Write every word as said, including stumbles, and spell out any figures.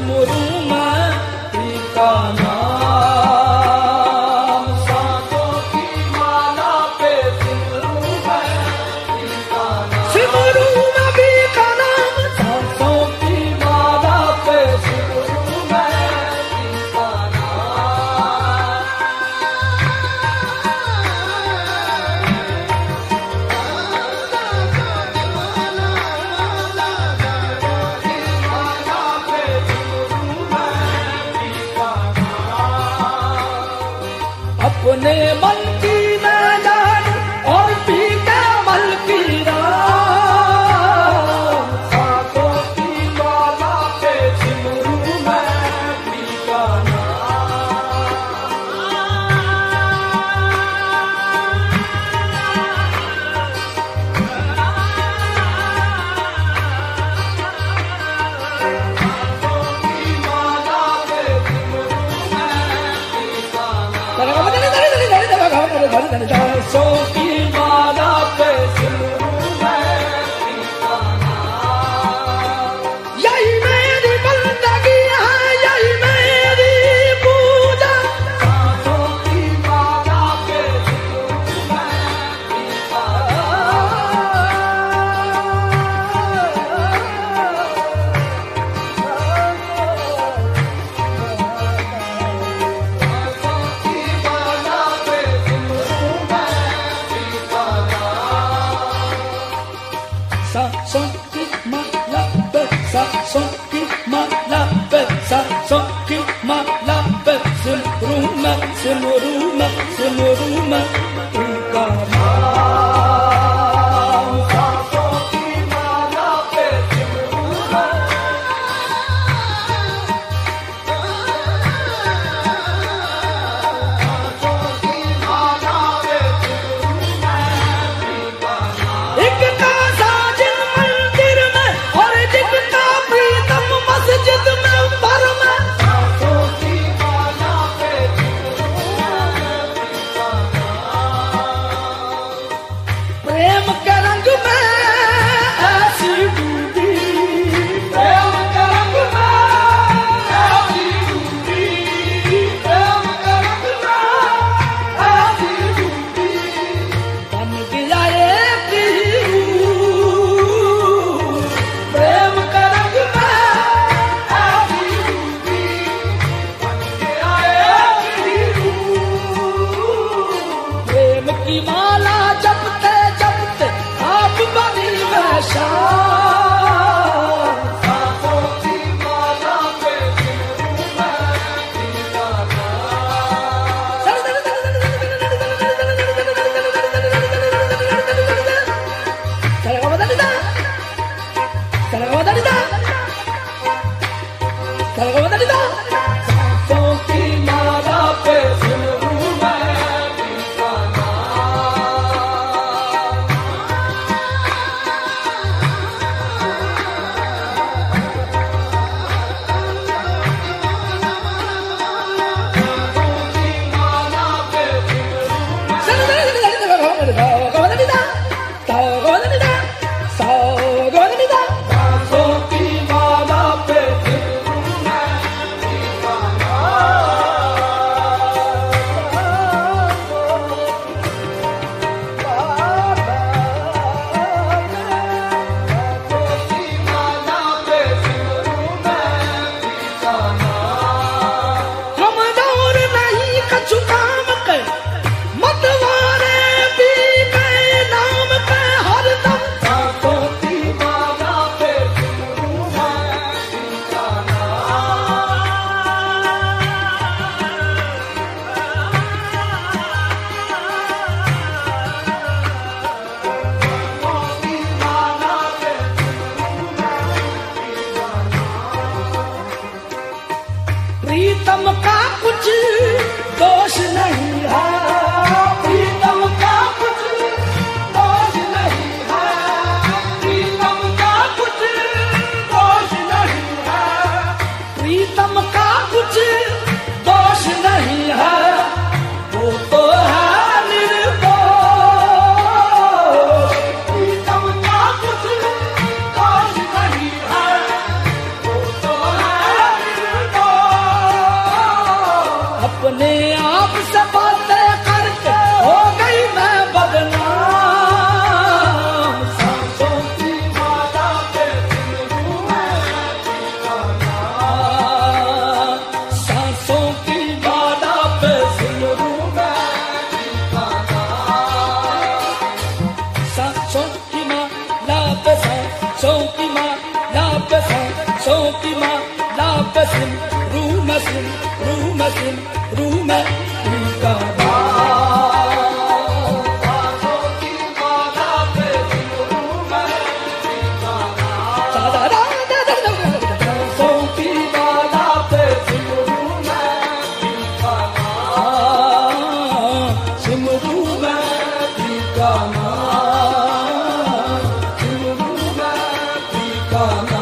सिमरू मैं टीका नाम। सांसों की माला पे सिमरू मैं टीका नाम। सिमरू मैं टीका नाम। सांसों की माला पे सिमरू मैं टीका नाम। अपने मन की मैं जानू और पी के मल की राम। सांसों की माला पे सिमरू मैं टीका सांसों की माला पे सिमरू मैं टीका नाम। यही मेरी बंदगी है, यही मेरी पूजा। सांसों की माला पे सिमरू मैं टीका सांसों की माला पे, सांसों की माला पे, सांसों की माला पे सिमरू मैं, सिमरू मैं, सिमरू मैं टीका नाम। सांसों की माला पे सिमरू मैं। सांसों की माला पे सिमरू मैं टीका नाम। एक का मस्जिद में पर मैं। सांसों की माला पे सिमरू मैं टीका नाम। सिम रूम सिम रूम सिम रूम ठिकाना साधों की माला पे सिमरूम ठिकाना दादा दादा दादा साधों की माला पे सिमरूम ठिकाना सिमरू में ठिकाना सिमरूम ठिकाना